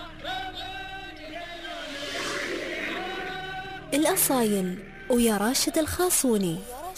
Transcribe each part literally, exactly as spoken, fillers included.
الأصايل ويا راشد الخاصوني.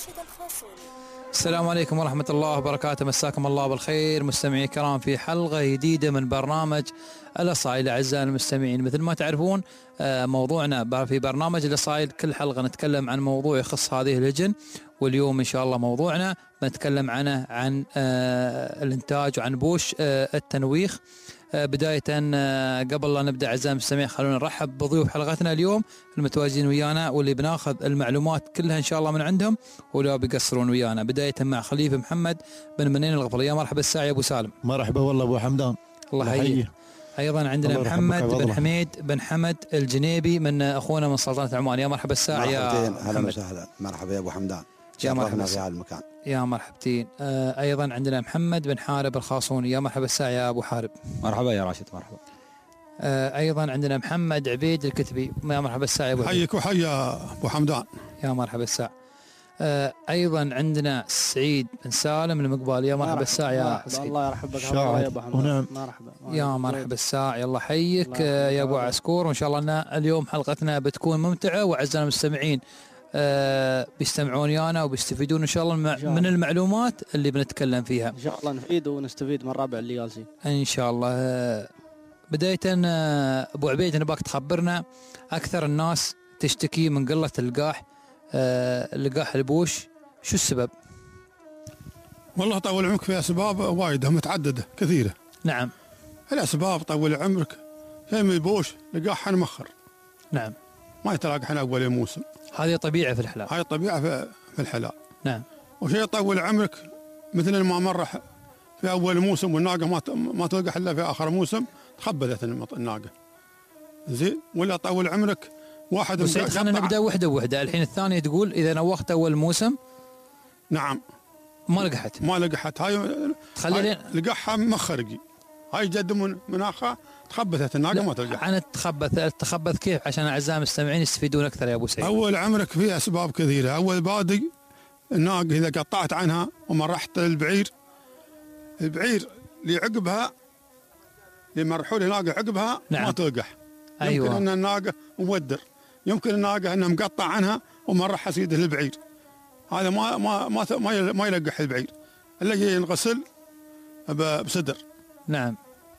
السلام عليكم ورحمة الله وبركاته، مساكم الله بالخير مستمعي الكرام في حلقة جديدة من برنامج الأصايل. أعزائي المستمعين، مثل ما تعرفون موضوعنا في برنامج الأصايل كل حلقة نتكلم عن موضوع يخص هذه اللجن، واليوم إن شاء الله موضوعنا بنتكلم عنه عن الإنتاج وعن بوش التنويخ. بداية قبل لا نبدأ أعزائي المستمعين خلونا نرحب بضيوف حلقتنا اليوم المتواجدين ويانا واللي بناخذ المعلومات كلها إن شاء الله من عندهم ولا بيقصرون ويانا. بداية مع خليفة محمد بن منين الغفر. يا مرحبا الساعة يا أبو سالم. مرحبا والله أبو حمدان. الله يحييك. أيضا عندنا محمد بن حميد بن حمد الجنيبي من أخونا من سلطنة عمان. يا مرحبا الساعة يا أهلا وسهلا. مرحبا يا أبو حمدان. يا مرحبا في هذا المكان. يا مرحبتين. آه أيضا عندنا محمد بن حارب الخاصوني. يا مرحبا الساعة يا أبو حارب. مرحبا يا راشد. مرحبا. آه أيضا عندنا محمد عبيد الكتبي. يا مرحبا الساعة يا أبو حيك وحيا أبو حمدان. يا مرحبا الساعة. آه أيضا عندنا سعيد بن سالم المقبال. يا مرحبا الساعة يا سعيد. الله يرحبك يا أبو حمدان. مرحبا. يا مرحبا الساعة. يلا حيك آه يا أبو عسكور. وإن شاء الله أن اليوم حلقتنا بتكون ممتعة وأعزائنا المستمعين آه بيستمعون يانا وبيستفيدون إن شاء الله من المعلومات اللي بنتكلم فيها. إن شاء الله نفيد ونستفيد من الربع اللي جالسين إن شاء الله. آه بداية آه أبو عبيد نباك تخبرنا أكثر الناس تشتكي من قلة اللقاح آه لقاح البوش، شو السبب؟ والله طول عمرك في أسباب وايدة متعددة كثيرة. نعم. الأسباب طول عمرك شيء من البوش لقاح مخر. نعم. ما يتلاقح أول الموسم. هذه طبيعة في الحلال. هاي طبيعة في الحلال. نعم. وشيء يطول عمرك مثل ما مر في أول موسم والناقة ما ما تلقح إلا في آخر موسم تخبذت الناقة. زين. ولا طول عمرك واحد. بس خلينا نبدأ وحدة وحدة. الحين الثانية تقول إذا نوخت أول موسم. نعم. ما لقحت. ما لقحت. هاي تخلي لقحها مخرجي. هاي جد من مناخها تخبثت الناقة ما تلقح. عن التخبث التخبث كيف عشان أعزائي المستمعين يستفيدون أكثر يا أبو سعيد؟ أول عمرك في أسباب كثيرة. أول بادي الناقة إذا قطعت عنها وما رحت البعير، البعير اللي عقبها اللي مرحول الناقة عقبها. نعم. ما تلقح. أيوة. يمكن أن الناقة مودر، يمكن الناقة أنها مقطع عنها وما رح سيده البعير، هذا ما ما ما ما يلقح البعير إلا ينغسل بصدر. نعم.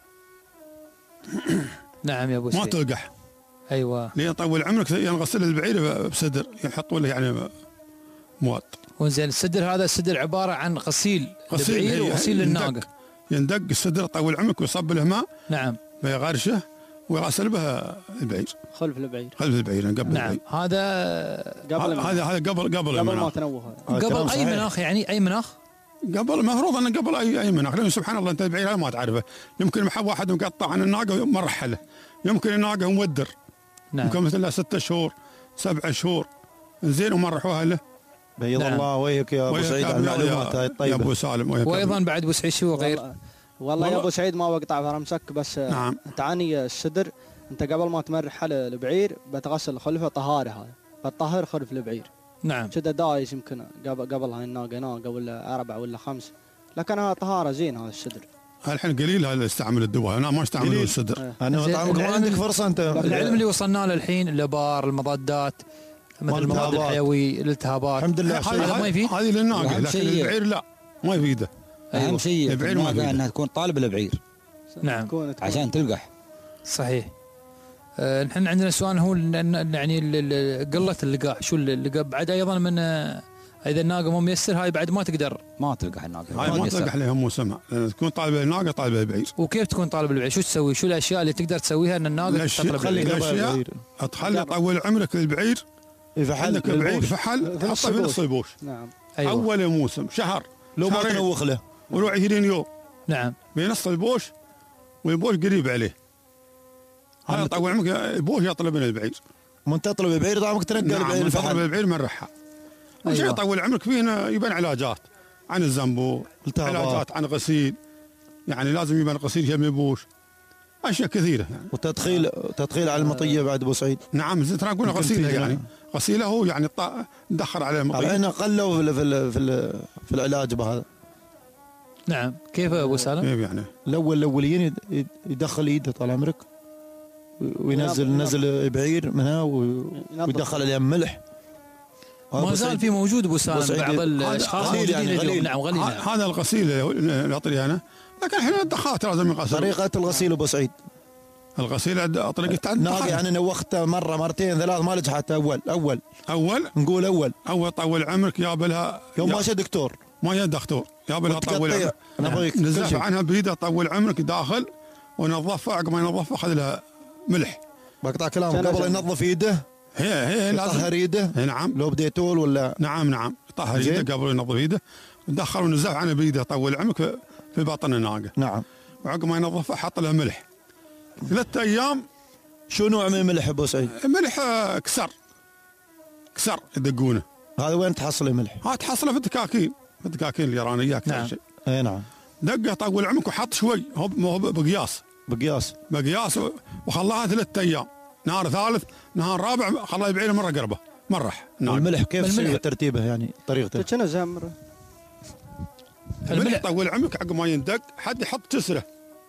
نعم يا ابو سعيد. ما تلقح. ايوه. لين طول عمرك ينغسل البعير بصدر، يحطوا له يعني مواد. وزين الصدر هذا الصدر عباره عن غسيل البعير وغسيل للناقه. يندق الصدر طول عمرك ويصب له ماء. نعم. ويغرشه ويغسل به البعير. خلف البعير. خلف البعير قبل. نعم. البعير. هذا قبل هذا هذا قبل قبل قبل ما تنوه. قبل اي مناخ يعني اي مناخ. قبل المفروض انه قبل اي اي مناخ، لانه سبحان الله انت البعير ما تعرفه، يمكن واحد مقطع عن الناقه ومرحله، يمكن الناقه مودر. نعم. يمكن مثلا ستة شهور سبعة شهور زين ومرحوها له. بيض نعم. الله وجهك يا ابو سعيد على المعلومات هاي الطيبه يا ابو سالم. وايضا بعد ابو سعيد شو غير؟ والله, والله يا ابو سعيد ما بقطع فرمسك بس. نعم. تعني الصدر انت قبل ما تمرحل البعير بتغسل خلفه طهاره، هذا بتطهر خلف البعير. نعم. كذا دايس يمكن قبل قبل هاي الناقه ناقه ولا اربع ولا خمس، لكن هذا طهاره زين هذا الصدر. الحين قليل هذا استعمل الدواء، انا ما استعمل الصدر. اه. انا طعمك ما عندك فرصه انت. العلم اللي وصلنا له الحين الابار المضادات مثل المضاد الحيوي الالتهابات الحمد لله هذا ما يفيد. هذه للناقه لكن البعير لا ما يفيده. أيوة. اهم شيء البعير ما يفيده انها تكون طالب البعير. نعم. عشان تلقح. صحيح. آه نحن عندنا سؤال هو يعني قله اللقاح، شو اللقاح بعد ايضا من آه اذا الناقه مو ميسر هاي بعد ما تقدر ما تلقح الناقه. هاي ما تلقح لها موسمها، لان تكون طالب الناقه طالب البعير. وكيف تكون طالب البعير؟ شو تسوي؟ شو الاشياء اللي تقدر تسويها ان الناقه تطلب البعير؟ تخلي طول عمرك البعير يفحل بعيد فحل حطه في نص البوش. نعم. أيوة. اول موسم شهر لو ما تنوخ له وروح عشرين يوم. نعم. بنص البوش والبوش قريب عليه. هذا طول عمرك البوش يطلب من البعير. من تطلب البعير طعمك تنقل نعم. البعير تطلب البعير من رحها. أيوة. شيء يطول عمرك فينا يبان علاجات عن الزنبور، علاجات عن غسيل، يعني لازم يبان غسيل يم البوش، اشياء كثيره يعني. وتدخيل تدخيل على المطيه بعد ابو سعيد. نعم ترى نقول غسيله يعني غسيله هو يعني ندخر عليه المطيه. علينا قلوا في في في, في العلاج بهذا. نعم. كيف ابو سالم؟ كيف يعني؟ الاول الاوليين يدخل ايده طال عمرك وينزل نزل بعير منها ويدخل عليها ملح. ما زال في موجود ابو سالم بعض الاشخاص يعني غليل. نعم غليل. هذا الغسيل اللي اعطيه انا، لكن احنا الدخات لازم يغسل. طريقه الغسيل ابو سعيد، الغسيل طريقه ناقه يعني نوختها مره مرتين ثلاث ما لجحت. اول اول اول نقول اول اول طول عمرك يا بلها يوم ماشي دكتور ما يا دكتور يا بلها طول عمرك. نبغيك نزف عنها بيده طول عمرك داخل ونظفها. عقب ما ينظفها خذ لها ملح. بقطع كلام قبل ينظف ايده هي هي لازم يطهر ايده. نعم لو بديتول ولا نعم نعم يطهر ايده قبل ينظف ايده ودخل ونزف عنها بيده طول عمرك في باطن الناقه. نعم. وعقب ما ينظفها حط لها ملح ثلاثة ايام. شو نوع من الملح ابو سعيد؟ ملح كسر كسر يدقونه. هذا وين تحصل الملح؟ ها تحصله في الدكاكين في الدكاكين الايرانيه اكثر نعم. شيء. اي نعم. دقه طول عمرك وحط شوي هو هو بقياس بقياس بقياس وخلاها ثلاثة ايام. نهار ثالث نهار رابع خلاه يبيع مره قربه مره. الملح كيف يصير ترتيبه يعني طريقته؟ كنا زمره الملح طول عمرك عقب ما يندق حد يحط كسره.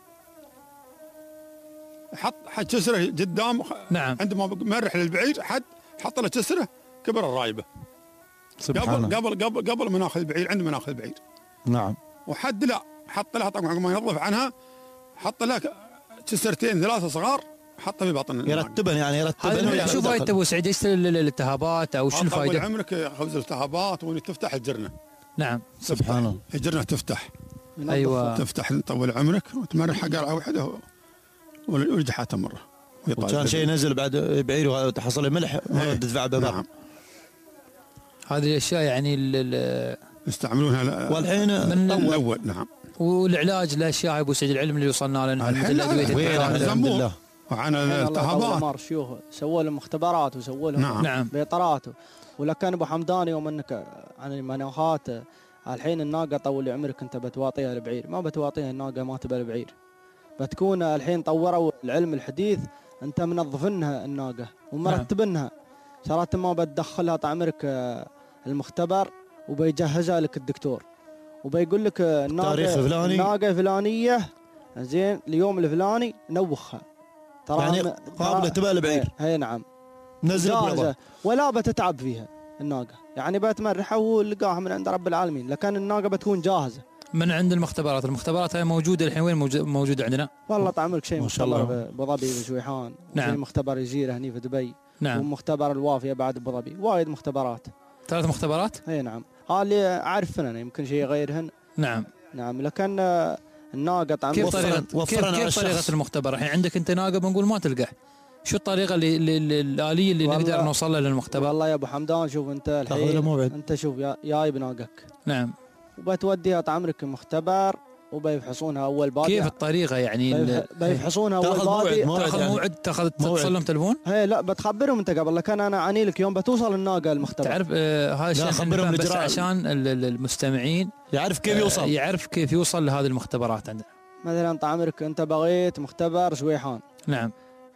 حط حد كسره قدام. نعم. عندما مرح للبعير حد حط له كسره كبر الرايبه. قبل قبل قبل قبل ما ناخذ البعير عند ما ناخذ البعير. نعم. وحد لا حط لها طبعا عقب ما ينظف عنها حط لها كسرتين ثلاثه صغار حطها في بطن يرتبن يعني يرتبن. يعني شو فايدته ابو سعيد؟ يشتري الالتهابات او شو الفائده؟ طول عمرك خبز الالتهابات وين تفتح الجرنه. نعم. سبحان الله. الجرنه تفتح. ايوه تفتح طول عمرك وتمرح قرعه واحده ورجحتها مره. وكان شيء نزل بعد بعير وتحصل ملح ما تدفع ببر. نعم. هذه الاشياء يعني يستعملونها والحين من الاول. نعم. والعلاج الاشياء ابو سعيد العلم اللي وصلنا له الحين الحمد لله وعن الالتهابات شيوخ سووا لهم مختبرات وسووا لهم نعم. نعم. بيطرات. ولكن ابو حمدان يوم انك عن المناخات الحين الناقه طول عمرك انت بتواطيها البعير ما بتواطيها الناقه ما تبى البعير. بتكون الحين طوروا العلم الحديث انت منظفنها الناقه ومرتبنها. صارت ما بتدخلها طعمرك المختبر وبيجهزها لك الدكتور وبيقول لك الناقه فلاني الناقه فلانيه زين اليوم الفلاني نوخها ترى يعني قابله تبى البعير. هي نعم نزل ولا بتتعب فيها الناقه يعني بتمرحها ولقاها من عند رب العالمين. لكن الناقه بتكون جاهزه من عند المختبرات. المختبرات هي موجوده الحين وين موجوده عندنا؟ والله طعمك شيء مختبر بابو ظبي بجويحان. نعم. زي مختبر الجيره هني في دبي. نعم. ومختبر الوافيه بعد ابو ظبي. وايد مختبرات. ثلاث مختبرات؟ اي نعم. هذا اللي اعرف انا يمكن شيء غيرهن. نعم. نعم. لكن الناقه طعمك كيف طريقه كيف, كيف طريقه المختبر؟ الحين عندك انت ناقه بنقول ما تلقح. شو الطريقه اللي, اللي الاليه اللي نقدر نوصل لها للمختبر؟ والله يا ابو حمدان شوف انت الحين انت شوف جايب ناقك. نعم. وبتوديها طعمرك مختبر وبيفحصونها اول بادي. كيف الطريقه يعني؟ بيفحصونها اول بادي. تاخذ موعد تاخذ تتصل لهم تلفون؟ هي لا بتخبرهم انت قبل. لكن انا اعني لك يوم بتوصل الناقه المختبر. تعرف آه هذا الشيء خبرهم بس عشان المستمعين يعرف كيف يوصل. آه يعرف كيف يوصل لهذه المختبرات عندنا. مثلا طعمرك انت بغيت مختبر سويحان. نعم.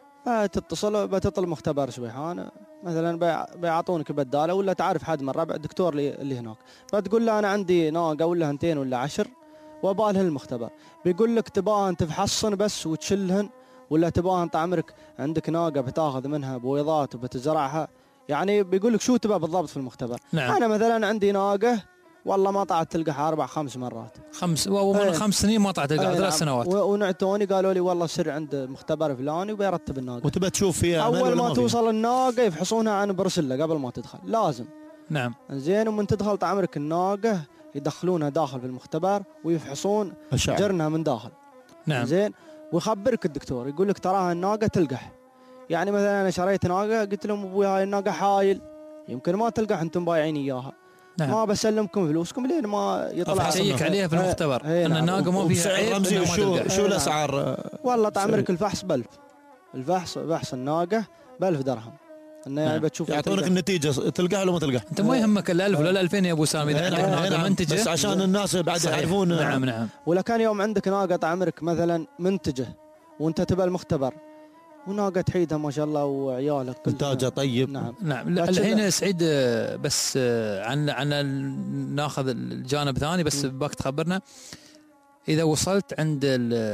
بتتصل بتطلب مختبر سويحان مثلا بيعطونك بداله ولا تعرف حد من ربع الدكتور اللي هناك. بتقول له انا عندي ناقه ولا هنتين ولا عشر وبالهن المختبر. بيقول لك تباهن تفحصن بس وتشلهن ولا تباهن طعمرك عندك ناقه بتاخذ منها بويضات وبتزرعها. يعني بيقول لك شو تبى بالضبط في المختبر. نعم. انا مثلا عندي ناقه والله ما طلعت تلقاها اربع خمس مرات. خمس ومن خمس سنين ما طلعت تلقاها ثلاث سنوات. ونعتوني قالوا لي والله سر عند مختبر فلاني وبيرتب الناقه. وتبى تشوف فيها اول ما توصل الناقه يفحصونها عن برسله قبل ما تدخل لازم. نعم. زين. ومن تدخل طعمرك الناقه يدخلونها داخل في المختبر ويفحصون جرنها من داخل. نعم. زين. ويخبرك الدكتور يقول لك تراها الناقه تلقح. يعني مثلا انا شريت ناقه قلت لهم ابوي هاي الناقه حايل يمكن ما تلقح انتم بايعين اياها. نعم. ما بسلمكم فلوسكم لين ما يطلع. اشيك عليها في المختبر ان نعم. الناقه ما فيها عيب. شو شو الاسعار؟ والله طعمرك الفحص بألف. الفحص فحص الناقه بألف درهم. انه يعني بتشوف يعطونك النتيجه تلقح ولا ما تلقح. انت ما يهمك الألف ولا الألفين يا ابو سالم اذا عندك ناقه منتجه بس عشان الناس بعد يعرفون. نعم نعم. ولا كان يوم عندك ناقه طعمرك مثلا منتجه وانت تبى المختبر وناقه تحيدها ما شاء الله وعيالك انتاجه طيب. نعم نعم. الحين سعيد بس عن عن ناخذ الجانب ثاني بس باك تخبرنا اذا وصلت عند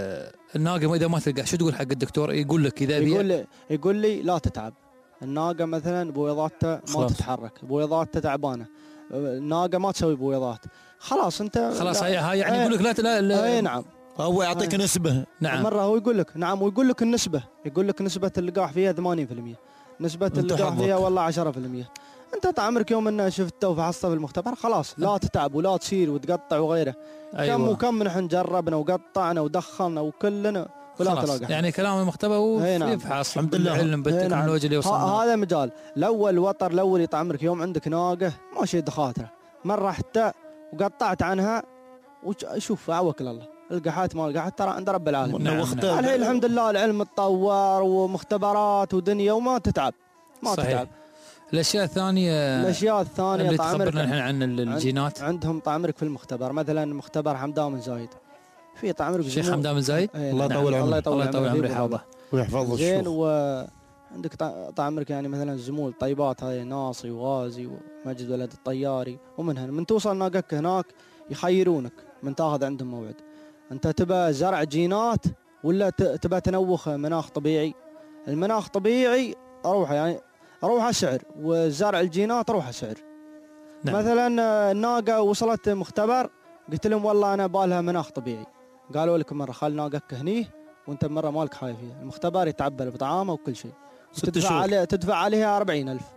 الناقه اذا ما تلقى شو تقول حق الدكتور؟ يقول لك اذا يقول لي يقول لي لا تتعب، الناقه مثلا بويضاتها ما خلاص. تتحرك، بويضاتها تعبانه، الناقه ما تسوي بويضات، خلاص انت خلاص هاي هاي يعني يقول لك لا لا, لا اي نعم. هو يعطيك أي. نسبه. نعم مره هو يقول لك نعم، ويقول لك النسبه، يقول لك نسبه اللقاح فيها ثمانين بالمئة، نسبه اللقاح حظك. فيها والله عشرة بالمئة. انت طعمرك يوم انه شفته وفحصته في المختبر خلاص لا تتعب ولا تشيل وتقطع وغيره. أيوة. كم وكم نحن جربنا وقطعنا ودخلنا وكلنا ولا خلاص تلاقى. يعني كلام المختبر هو أي نعم. يفحص الحمد لله. بالعلم بالتكنولوجيا اللي وصلنا. هذا مجال. الاول وطر الاول يطعمرك يوم عندك ناقه ماشي دخاتره، مره حتى وقطعت عنها وشوف اعوك الله القحات ما القحات ترى عند رب العالمين. نعم. الحين نعم. الحمد لله العلم تطور ومختبرات ودنيا وما تتعب ما صحيح. تتعب. الاشياء الثانيه الاشياء الثانيه اللي طعمرك تخبرنا الحين عن الجينات. عندهم طعمرك في المختبر، مثلا مختبر حمدان بن زايد في طعمرك الشيخ حمدان بن زايد الله يطول عمره. الله يطول عمره عمره يحفظه ويحفظه زين. الشيوخ. وعندك طعمرك يعني مثلا زمول طيبات هاي ناصي وغازي ومجد ولد الطياري، ومنها من توصل ناقك هناك يخيرونك من تاخذ عندهم موعد، انت تبى زرع جينات ولا تبى تنوخ مناخ طبيعي؟ المناخ طبيعي اروحه يعني اروحه سعر، وزرع الجينات اروحه سعر. نعم. مثلا الناقه وصلت مختبر قلت لهم والله انا بالها مناخ طبيعي، قالوا لك مره خل ناقك هنيه وانت مره مالك خايف فيها، المختبر يتعبى بطعامه وكل شيء، تدفع عليه تدفع عليها أربعين ألف.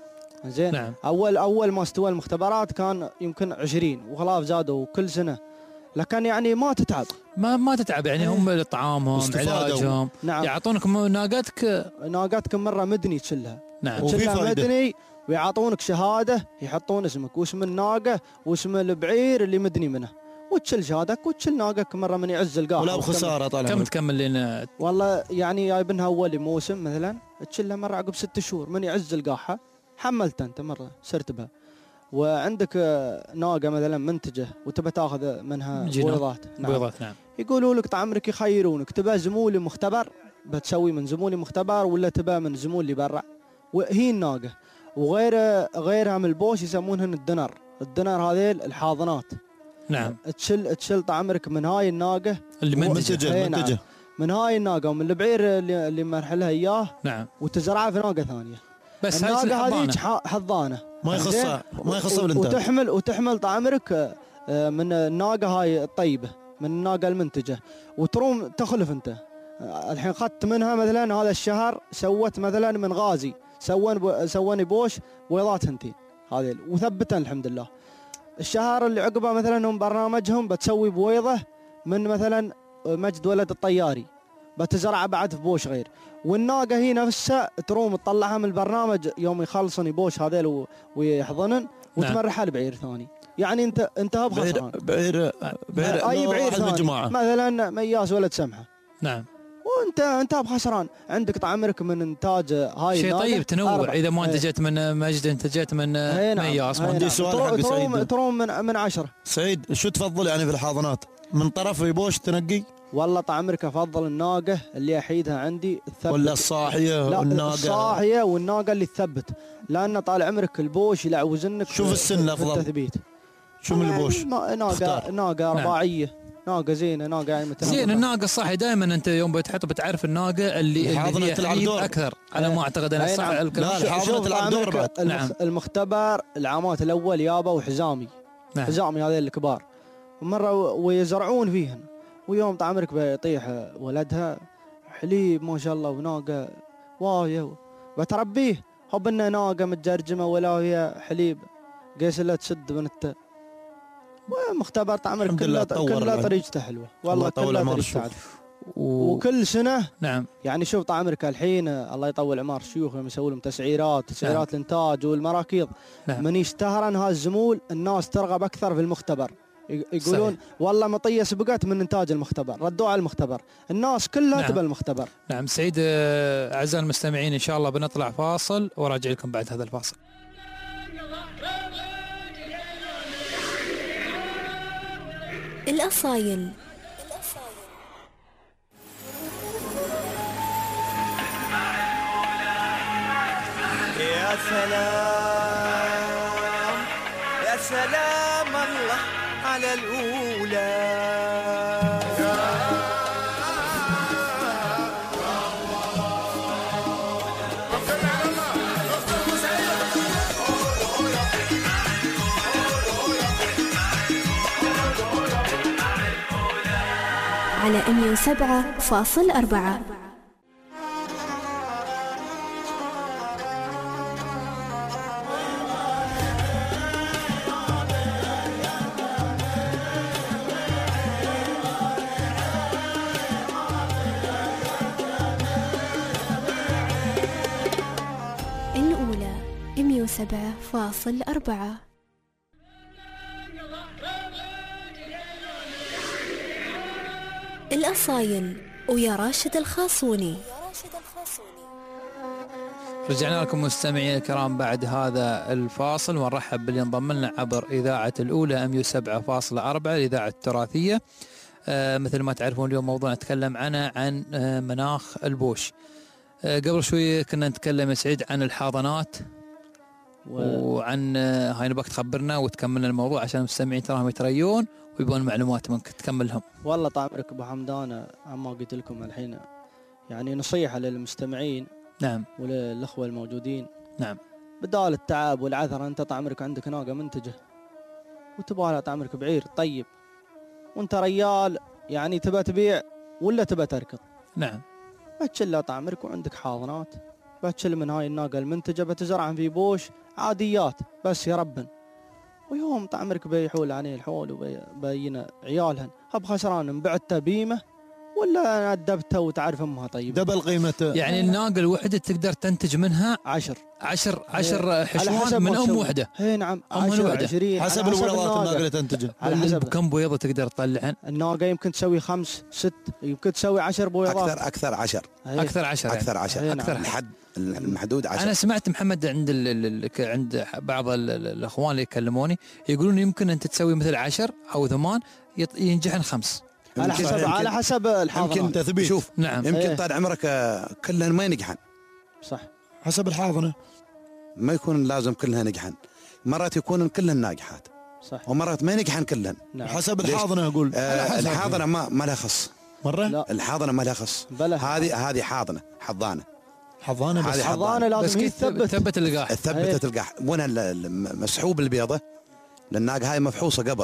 زين. نعم. اول اول ما استوى المختبرات كان يمكن عشرين وخلاص زادوا كل سنه، لكن يعني ما تتعب ما ما تتعب يعني هم طعامهم علاجهم. نعم. يعطونك ناقتك ناقتك مره مدني تشلها. نعم. تشلها مدني ويعطونك شهاده يحطون اسمك واسم الناقه واسم البعير اللي مدني منه، وتشل شهادك وتشل ناقك مره من يعز القاح. ولا بخساره طال كم عمرك. تكمل لنا؟ والله يعني جايبنها اول موسم مثلا تشلها مره عقب ست شهور من يعز القاحه، حملت انت مره سرت بها. وعندك ناقه مثلا منتجه وتبى تاخذ منها بويضات. نعم. بويضات نعم. يقولوا لك طعمرك يخيرونك تبى زمولي مختبر بتسوي من زمولي مختبر ولا تبى من زمولي برا، وهي الناقه. وغير غيرها من البوش يسمونهن الدنر، الدنر هذه الحاضنات. نعم. تشل تشل طعمرك من هاي الناقه اللي منتجه منتجه نعم. من هاي الناقه ومن البعير اللي, اللي مرحلها اياه. نعم. وتزرعها في ناقه ثانيه. بس الناقه هذيك حضانه ما يخصها ما يخصها بالانتاج. وتحمل وتحمل طعمرك من الناقه هاي الطيبه من الناقه المنتجه، وتروم تخلف انت. الحين اخذت منها مثلا هذا الشهر سوت مثلا من غازي سوون سووني بوش بويضات هنتين هذه وثبتن الحمد لله. الشهر اللي عقبه مثلا هم برنامجهم بتسوي بويضه من مثلا مجد ولد الطياري بتزرعها بعد في بوش غير، والناقه هي نفسها تروم تطلعها من البرنامج يوم يخلصن يبوش هذيل ويحضنن وتمرحها لبعير ثاني. يعني انت انتهى بخسران. بعير بعير اي بعير ثاني الجماعه مثلا مياس ولد سمحه. نعم. وانت انت بخسران. عندك طعمرك من انتاج هاي شيء طيب تنوع أربع. اذا ما انتجت من مجد انتجت من مياس. عندي سؤال حق سعيد. تروم من من عشرة. سعيد شو تفضل يعني في الحاضنات من طرف يبوش تنقي؟ والله طعمرك افضل الناقه اللي احيدها عندي الثبت، ولا الصاحيه؟ لا والناقه الصاحيه والناقه اللي تثبت، لان طال عمرك البوش يلعوزنك. شوف السن افضل التثبيت. شو من البوش؟ ناقه ناقه رباعيه. نعم. ناقه زينه ناقه يعني متنوعه. زين الناقه الصاحي دائما انت يوم بتحط بتعرف الناقه اللي اللي تلعب دور اكثر على ما اعتقد انا صح. نعم. لا الحاضنه تلعب دور بعد. نعم. المختبر العامات الاول يابا وحزامي. نعم. حزامي هذول الكبار ومره ويزرعون فيهن، ويوم طعمرك بيطيح ولدها حليب ما شاء الله وناقه وايه بتربيه حب انه ناقه متجرجمه ولا هي حليب قيس لا تسد بنته. ومختبر طعمرك كله كله طريقته حلوه والله كله طريقته و... وكل سنه. نعم. يعني شوف طعمرك الحين الله يطول عمار الشيوخ يوم يسوي لهم تسعيرات تسعيرات نعم. الانتاج والمراكيض. نعم. من يشتهرن هالزمول الناس ترغب اكثر في المختبر، يقولون صحيح. والله مطيه سبقت من انتاج المختبر ردوا على المختبر، الناس كلها نعم. تبى المختبر. نعم سعيد. اعزائي المستمعين ان شاء الله بنطلع فاصل وراجع لكم بعد هذا الفاصل. الأصايل يا سلام يا سلام الله على الأولى على مية وسبعة فاصل أربعة. الأولى مية وسبعة فاصل أربعة. الأصايل ويا راشد الخاصوني. رجعنا لكم مستمعين الكرام بعد هذا الفاصل، ونرحب باللي انضم لنا عبر إذاعة الأولى مية وسبعة فاصلة أربعة الإذاعة التراثية. آه مثل ما تعرفون اليوم موضوع نتكلم عنه عن آه مناخ البوش. آه قبل شوي كنا نتكلم يا سعيد عن الحاضنات و... وعن آه هاي نبغاك تخبرنا وتكملنا الموضوع عشان المستمعين تراهم يتريون ويبون معلومات ممكن تكملهم. والله طعمرك ابو حمدان عما قلت لكم الحين يعني نصيحة للمستمعين نعم وللأخوة الموجودين. نعم بدال التعب والعثرة أنت طعمرك عندك ناقة منتجة وتبغى لها طعمرك بعير طيب، وأنت ريال يعني تبى تبيع ولا تبى تركض. نعم بتشل لها طعمرك وعندك حاضنات، بتشل من هاي الناقة المنتجة بتزرعها في بوش عاديات بس يربن، ويوم طعمرك بيحول عليه الحول وبين عيالهن هب خسران بعتها بيمه ولا ندبتها وتعرف امها طيب دبل قيمته. يعني الناقة الوحدة تقدر تنتج منها عشر عشر عشر حشوان من ام وحدة. اي نعم أم وحدة عشرين حسب البيضات الناقة اللي تنتجها. على حسب كم بيضة تقدر تطلعن؟ الناقة يمكن تسوي خمس ست يمكن تسوي عشر بيضات. اكثر اكثر عشر هي. اكثر عشر يعني. اكثر عشر هي اكثر نعم. الحد المحدود عشر. انا سمعت محمد عند ال ال عند بعض ال ال الاخوان اللي يكلموني يقولون يمكن انت تسوي مثل عشر او ثمان ينجحن خمس على حسب يمكن على حسب الحاضنات. يمكن تثبيت. شوف نعم يمكن ايه. طال عمرك كلهن ما ينجحن صح حسب الحاضنة ما يكون لازم كلهن ينجحن، مرات يكون كلهن ناجحات صح ومرات ما ينجحن كلهن. نعم. حسب الحاضنة أقول. آه الحاضنة ما ما لها خص مرة لا. الحاضنة ما لها خص. بلى. هذه هذه حاضنة حضانة حضانة بس هذه حضانة بس لازم كيف يثبت ثبت اللقاح؟ ثبتت القاح وين مسحوب البيضة للناقة هاي مفحوصة قبل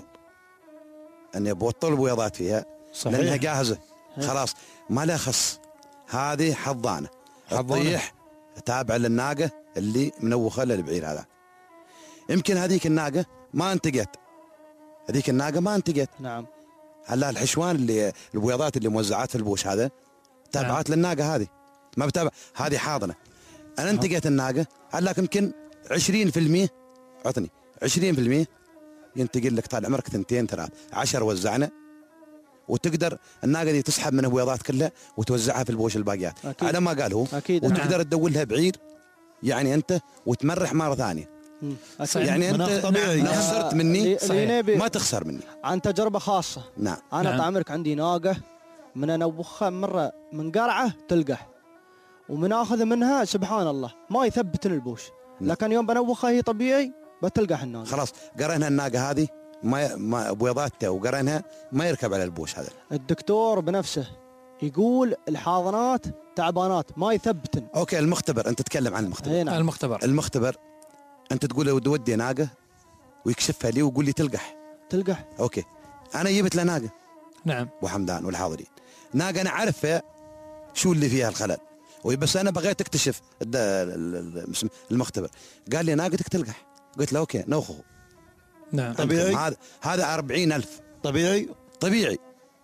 أن يبوطل البيضات فيها صحيح. لأنها جاهزة خلاص ما لها خص. هذه حضانة تطيح تابعة للناقة اللي منوخة للبعير هذا. يمكن هذيك الناقة ما انتقت هذيك الناقة ما انتقت نعم. هلا الحشوان اللي البيضات اللي موزعات في البوش هذا تابعات نعم. للناقة هذه ما بتابع. هذه حاضنة أنا انتقت الناقة هلا يمكن عشرين في المية عطني عشرين في المية ينتقل لك طال عمرك ثنتين ثلاث عشر وزعنا وتقدر الناقة دي تسحب من البيضات كلها وتوزعها في البوش الباقيات أكيد. على ما قال هو أكيد. وتقدر تدور لها بعير يعني أنت وتمرح مرة ثانية. يعني أنت طبيعي. نعم خسرت مني ما تخسر مني عن تجربة خاصة. نعم أنا نعم. طعمرك عندي ناقة من أنوخها مرة من قرعة تلقح ومن أخذ منها سبحان الله ما يثبت البوش نعم. لكن يوم بنوخها هي طبيعي بتلقح الناقة خلاص قرنها الناقة هذه ما ما بيضاتها وقرنها ما يركب على البوش هذا. الدكتور بنفسه يقول الحاضنات تعبانات ما يثبتن. اوكي المختبر انت تتكلم عن المختبر. هنا. المختبر المختبر انت تقول له ودي ناقة ويكشفها لي ويقول لي تلقح تلقح. اوكي انا جبت له ناقة نعم ابو حمدان والحاضرين ناقة انا عارفة شو اللي فيها الخلل وبس انا بغيت اكتشف المختبر قال لي ناقتك تلقح قلت له اوكي نوخه نعم طبيعي. هذا هذا أربعين ألف طبيعي طبيعي.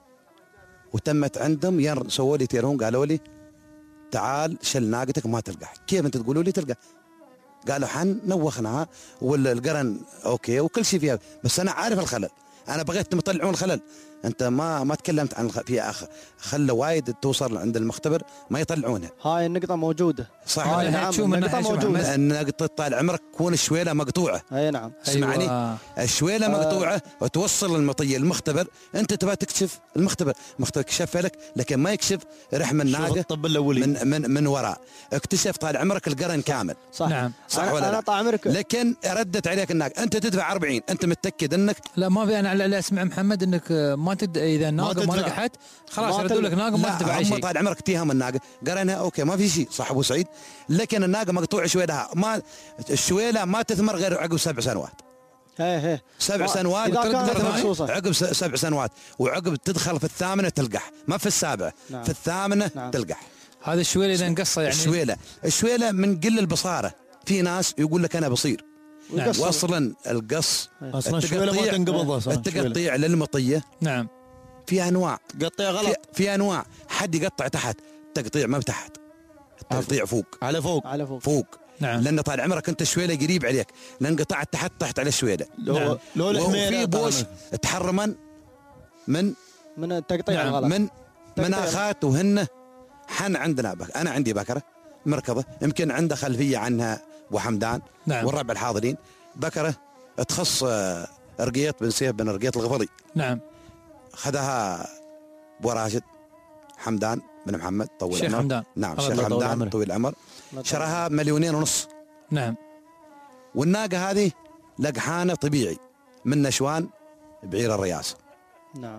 وتمت عندهم ير سووا لي تيرون قالوا لي تعال شل ناقتك ما تلقح. كيف انت تقولوا لي تلقح؟ قالوا حن نوخناها والقرن اوكي وكل شيء فيها بس انا عارف الخلل انا بغيت يطلعون الخلل. انت ما ما تكلمت عن في اخ خلى وايد توصل عند المختبر ما يطلعونها. هاي النقطة موجودة صح هاي نعم شو من النقطة ناحية موجودة. النقطة طال عمرك تكون الشويلة مقطوعة. اي نعم اسمعني أيوة. الشويلة مقطوعة وتوصل المطية المختبر انت تبى تكشف المختبر المختبر كشفها لك لكن ما يكشف رحم الناقة الطب الاولي من من من وراء اكتشف طال عمرك القرن كامل. صح نعم. صح أنا ولا أنا لا؟ طعمرك لكن ردت عليك الناقة انت تدفع أربعين انت متأكد انك لا ما في انا على اسمع محمد انك ما تد اذا الناقه ما تدفع. نجحت خلاص ما يردوا لك ناقه ما لا تدفع اي هم شيء. طال عمرك تيهم الناقة قرنها اوكي ما في شيء صح ابو سعيد لكن الناقة مقطوع شويلها ما الشويلة ما تثمر غير عقب سبع سنوات ايه ايه سبع ما- سنوات إذا كانت تقدر مخصوصة. عقب س- سبع سنوات، وعقب تدخل في الثامنه تلقح، ما في السابعه. نعم. في الثامنه نعم. تلقح. هذا الشويله اذا انقصه يعني الشويله الشويله من قل البصاره. في ناس يقول لك انا بصير، نعم. ويقصر. واصلا القص اصلا الشويله ما التقطيع- تنقبض اصلا الشويلة. التقطيع للمطيه نعم في انواع، قطيع في, غلط في انواع. حد يقطع تحت، تقطيع ما تحت، التقطيع فوق على فوق. على فوق. فوق. نعم. لان طال عمرك انت الشويله قريب عليك، لان قطعت تحت طحت على الشويله. لو نعم. لو وفي الحميره بوش تحرما من من التقطيع نعم. الغلط. من تقطيع. مناخات وهن حن عندنا بك. انا عندي بكره مركضه يمكن عنده خلفيه عنها ابو حمدان نعم. والربع الحاضرين. بكره تخص آه، رقيط بن سيف بن رقيط الغفلي، نعم خذها ابو راشد حمدان بن محمد طول شيخ العمر. حمدان. نعم الله شيخ يطول حمدان عمره. طويل العمر. الله شراها مليونين ونص. نعم والناقه هذه لقحانه طبيعي من نشوان بعير الرياس، نعم.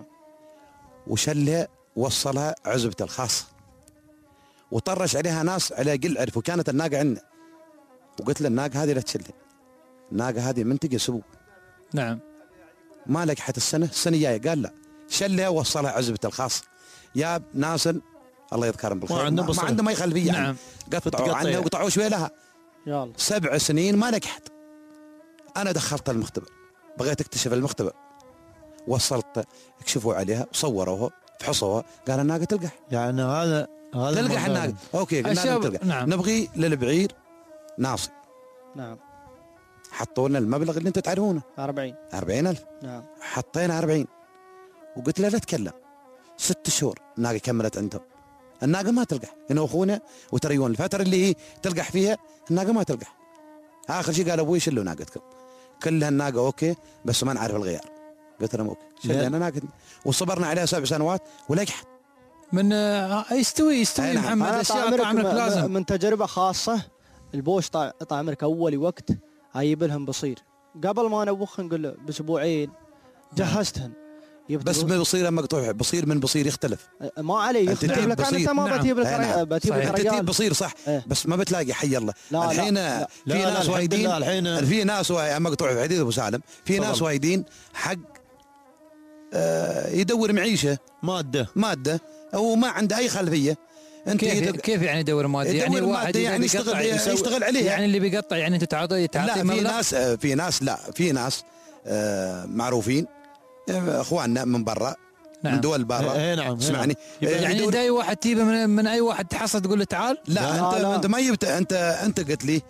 وشلها وصلها عزبته الخاصه، وطرش عليها ناس على قل عرف، وكانت الناقه عندنا. وقلت له الناقه هذه لا تشلها، الناقه هذه منتقه سبو نعم ما لقحت السنه السنه الجايه. قال لا، شلها ووصلها عزبته الخاصه. يا ناس الله يذكرهم بالخير ما ما, عندهم ما بصير. عندهم اي خلفيه نعم. عنه. قطعوا تقطع. عنها وقطعوا شوي لها. يلا. سبع سنين ما نجحت. انا دخلت المختبر، بغيت اكتشف المختبر، وصلت اكشفوا عليها وصوروها فحصوها، قال الناقه تلقح يعني هذا هذا تلقح الموضوع. الناقه. اوكي قلنا الشاب- لها تلقح. نعم. نبغي للبعير ناصي، نعم. حطوا لنا المبلغ اللي انتم تعرفونه أربعين. أربعين ألف. نعم. حطينا أربعين وقلت له لا تتكلم. ست شهور الناقه كملت عندهم، الناقه ما تلقح، ينوخونه وتريون الفتره اللي هي تلقح فيها الناقه ما تلقح. اخر شيء قال ابوي شلوا ناقتكم كلها الناقه اوكي بس ما نعرف الغيار. قلت لهم اوكي شلنا ناقتنا، وصبرنا عليها سبع سنوات ولقحت. من آه، يستوي يستوي أي نعم. محمد أنا اشياء طال طال عمرك عمرك لازم. من, من تجربة خاصة. البوش طال طال عمرك أول وقت هيجيب لهم بصير، قبل ما نوخ نقول له بأسبوعين جهزتهن. يبدو بس من بصير مقطوع، بصير من بصير يختلف. ما عليه أنت يختلف تجيب لك. بصير. أنت ما نعم. بتجيب لك أي ري- نعم. بتجيب صحيح. لك انت تجيب رجال. بصير صح إيه. بس ما بتلاقي حي الله. لا، لا، الحين لا. في لا، لا، ناس الحمد وايدين لله الحين- في ناس وايد مقطوع في حديث ابو سالم، في ناس تفضل. وايدين حق آه يدور معيشه ماده ماده وما عنده اي خلفيه. انت كيف يدق- كيف يعني يدور ماده؟ يدور يعني مادة الواحد إذا يعني بيقطع يشتغل يسوي- يشتغل عليها. يعني اللي بيقطع يعني انت تعطي تعطي لا في مبلغ؟ ناس آه، في ناس لا في ناس آه معروفين آه، اخواننا من برا نعم. من دول برا. إيه نعم، إيه اسمعني نعم. آه، يعني يدور- انت اي واحد تجيبه من, من اي واحد تحصل تقول له تعال؟ لا, لا، انت لا. انت ما جبت انت انت قلت لي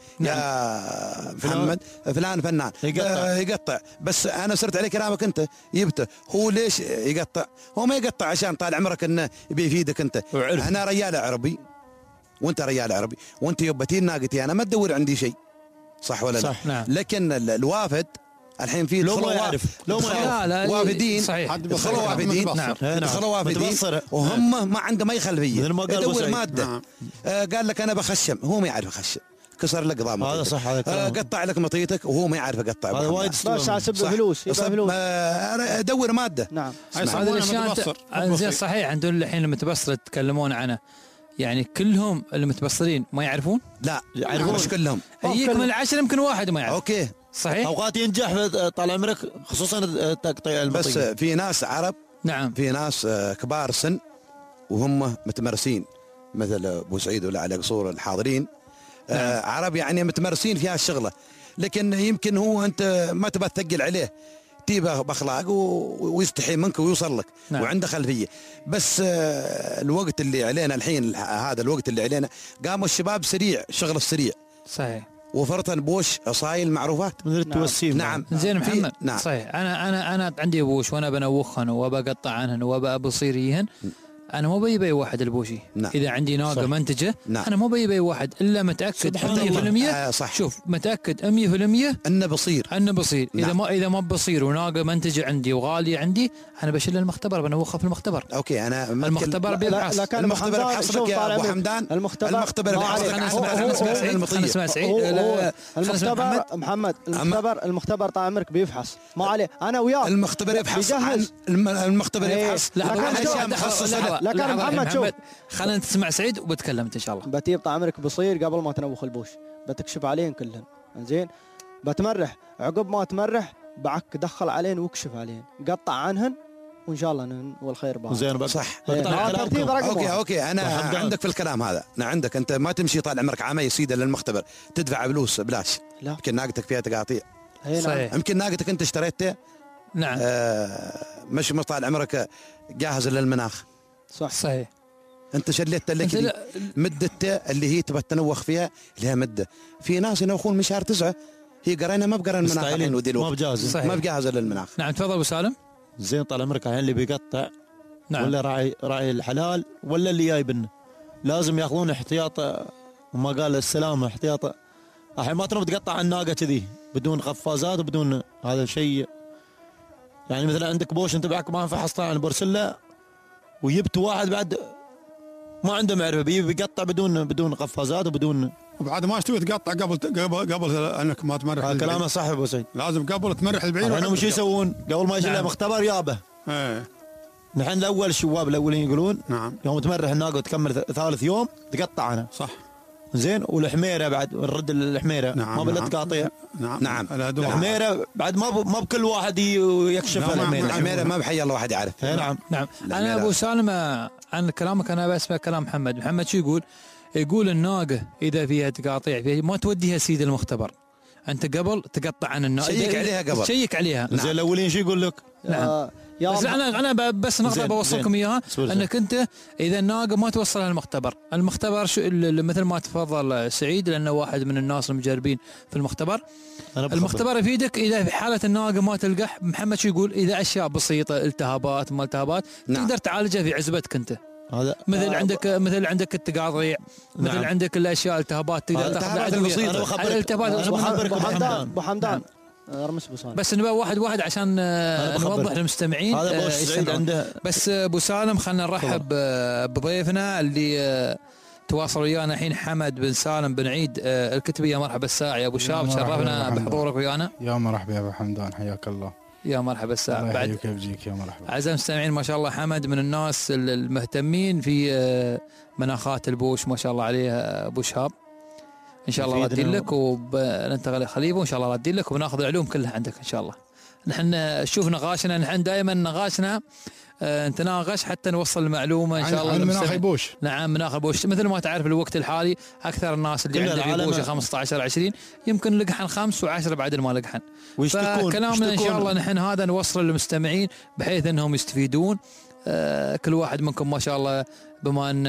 يا محمد فلان فنان يقطع. آه، يقطع بس انا صرت عليه كلامك انت جبته. هو ليش يقطع؟ هو ما يقطع عشان طال عمرك انه يبي يفيدك انت. وعرف. انا ريال عربي وانت ريال عربي وانت يبتين ناقتي انا ما تدور عندي شيء صح ولا لا؟ صح، نعم. لكن ال- الوافد الحين في لو ما دخلوا وا- يعرف، لو ما دخلوا يعرف. لا، لا، وافدين صحيح. حد دخلوا بصير. وافدين متبصر. نعم. إيه نعم. دخلوا وافدين متبصر. وهم ما عندهم اي خلفيه مثل ما قال أبو يدور سعيد. ماده. نعم. آه قال لك انا بخشم هو ما يعرف يخشم، كسر لك ضام هذا مطيتك. صح، هذا آه كلام. قطع لك مطيتك وهو ما يعرف يقطع. هذا أبو وايد حمدان. بس اسب صح. فلوس يبقى صب- فلوس. آه، دور ماده. نعم. اسمع. هذه الاشياء انت متبصر. زين متبصر. صحيح. عندهم الحين المتبصر يتكلمون عنه، يعني كلهم المتبصرين ما يعرفون؟ لا يعرفون. مش كلهم. يجيك من العشرة يمكن واحد ما يعرف. اوكي صحيح؟ اوقات ينجح في- طال عمرك خصوصا تقطيع بس المطيه. في ناس عرب نعم. في ناس آه، كبار سن وهم متمرسين مثل ابو سعيد ولا علي قصور الحاضرين آه عرب يعني متمرسين في هالشغله، لكن يمكن هو انت ما تبى تثقل عليه تيبه باخلاق و- ويستحي منك ويوصل لك. نعم. وعنده خلفيه. بس آه الوقت اللي علينا الحين الح- هذا الوقت اللي علينا قاموا الشباب سريع شغل السريع صحيح. وفرطن بوش اصايل معروفات. مثل التوسيم. نعم زين في- محمد. نعم. صحيح. انا انا انا عندي ابوش وانا بنوخهن وبقطع عنهن وبصيريهن. انا مو بيبي واحد البوشي. نعم. اذا عندي ناقه صح. منتجه نعم. انا مو بيبي واحد الا متاكد سبحان مية الله. بالمية. آه صح. شوف متاكد مية بالمية انه بصير. انه بصير. اذا نعم. ما اذا ما بصير وناقه منتجه عندي وغاليه عندي انا بشيل المختبر بنوخها في المختبر. اوكي انا ما المختبر أتكلم- بيبحث. لكن المختبر حمدان- بحصلك شوف يا طال ابو عمرك، حمدان. المختبر المختبر ما اللي عليه. حصلك خلنا عن نسمع عن خلنا نسمع عن سعيد المطية. خلنا نسمع سعيد. هو- لا، هو لا، خلنا نسمع المختبر محمد. محمد المختبر المختبر طال عمرك بيفحص ما عليه. انا وياك المختبر يبحث عن بيجهز. الم- المختبر إيه. يبحث لكن عن شوف- اشياء مخصصه لحظة، له. لكن لحظة، محمد شوف. خلينا تسمع سعيد وبتكلم ان شاء الله. بتجيب طال عمرك بصير قبل ما تنوخ البوش، بتكشف عليهم كلهم. زين بتمرح عقب ما تمرح بعك دخل عليهن واكشف عليهن، قطع عنهن وان شاء الله ن- والخير باقي. زين صح. إيه، ترتيب رقم اوكي واحد. اوكي انا وحمدان. عندك في الكلام هذا، انا عندك انت ما تمشي طال عمرك عامه يسيده للمختبر تدفع فلوس بلاش. لا. يمكن ناقتك فيها تقاطيع، إيه، نعم. صحيح. يمكن ناقتك انت اشتريته نعم آه مش مش طال عمرك جاهز للمناخ، صح. صحيح. انت شليت لك أنت اللي لا- مدته اللي هي تبى تنوخ فيها لها مده. في ناس ينوخون من شهر تسعة، هي قرينا ما بقرا المناخ الحين ودي ما الوقت. بجاهز. صحيح. ما بجاهزه للمناخ. نعم تفضل ابو سالم. زين طال عمرك الحين اللي بيقطع نعم ولا راعي راعي الحلال ولا اللي جايبنه لازم ياخذون احتياط، وما قال السلامه احتياط. الحين ما تروح تقطع الناقه كذي بدون قفازات وبدون هذا شيء. يعني مثلا عندك بوش انت بعك ما فحصت عن بورسله وجبت واحد بعد ما عنده معرفه بي- بيقطع بدون بدون قفازات وبدون. وبعد ما تستوي تقطع قبل قبل قبل انك ما تمرح هذا البعير. كلامه صح ابو سعيد. لازم قبل تمرح البعير. الحين هم شو يسوون قبل ما يجي له نعم. مختبر يابه. ايه نحن الاول الشباب الاولين يقولون نعم يوم تمرح الناقه وتكمل ث- ثالث يوم تقطع انا صح. زين. والحميره بعد نرد الحميره نعم ما بلا نعم. تقاطيع. نعم نعم. الهدوء. الحميره بعد ما ب... ما بكل واحد ي- يكشف لا، ما- الحميره. ما- الحميره ما بحي الله واحد يعرف. إيه نعم. نعم لا، انا لا. ابو سالم آه، عن كلامك انا بسمع كلام محمد. محمد شو يقول؟ يقول الناقه اذا فيها تقاطيع فيها ما توديها سيد المختبر، انت قبل تقطع عن الناقه. شيك عليها قبل. شيك عليها. زين الاولين شو يقول لك؟ نعم. آه، يا بس انا انا ب- بس نقطه زين، بوصلكم زين. اياها سوري. انك انت اذا الناقه ما توصلها المختبر، المختبر شو ال- ال- مثل ما تفضل سعيد لانه واحد من الناس المجربين في المختبر. أنا بخبر. المختبر يفيدك اذا في حاله الناقه ما تلقح. محمد شو يقول؟ اذا اشياء بسيطه التهابات ما التهابات نعم. تقدر تعالجها في عزبتك انت. هذا مثل آه، عندك مثل عندك التقاطيع، مثل نعم. عندك الاشياء التهابات تقدر تاخذ التهابات ادويه. البسيطة. أنا بخبرك. الالتهابات أنا البسيطة. بخبرك ابو أبو حمدان حمدان. ابو حمدان آه، رمس بصالح. بس نبغى واحد واحد عشان آه، أنا بخبرك. نوضح للمستمعين. هذا آه، بوش سعيد يسمعون. عنده. بس آه، ابو سالم خلينا نرحب آه، بضيفنا اللي آه، تواصل ويانا الحين حمد بن سالم بن عيد آه، الكتبي. يا مرحبا الساعة يا ابو شاب، مرحبا شرفنا يا محمد. بحضورك ويانا. يا مرحبا يا ابو حمدان، حياك الله. يا مرحبا الساعة. الله بعد يحييك ويبجيك، يا مرحبا. اعزائي المستمعين ما شاء الله حمد من الناس المهتمين في آه، مناخات البوش ما شاء الله عليه آه، ابو شهاب. ان شاء الله يفيدنا. ردين لك وننتقل خليفه وان شاء الله ردين لك وبناخذ العلوم كلها عندك ان شاء الله. نحن شوف نقاشنا نحن دائما نقاشنا آه، نتناقش حتى نوصل المعلومه ان شاء الله عن مناخ للمستمع. البوش. نعم مناخ البوش مثل ما تعرف الوقت الحالي اكثر الناس اللي كل عنده في العالم- بوشه خمسة عشر عشرين يمكن لقحن خمس وعشرة بعد ما لقحن. ويشتكون فكلامنا ان شاء يشتكون. الله نحن هذا نوصل للمستمعين بحيث انهم يستفيدون. آه، كل واحد منكم ما شاء الله بما انه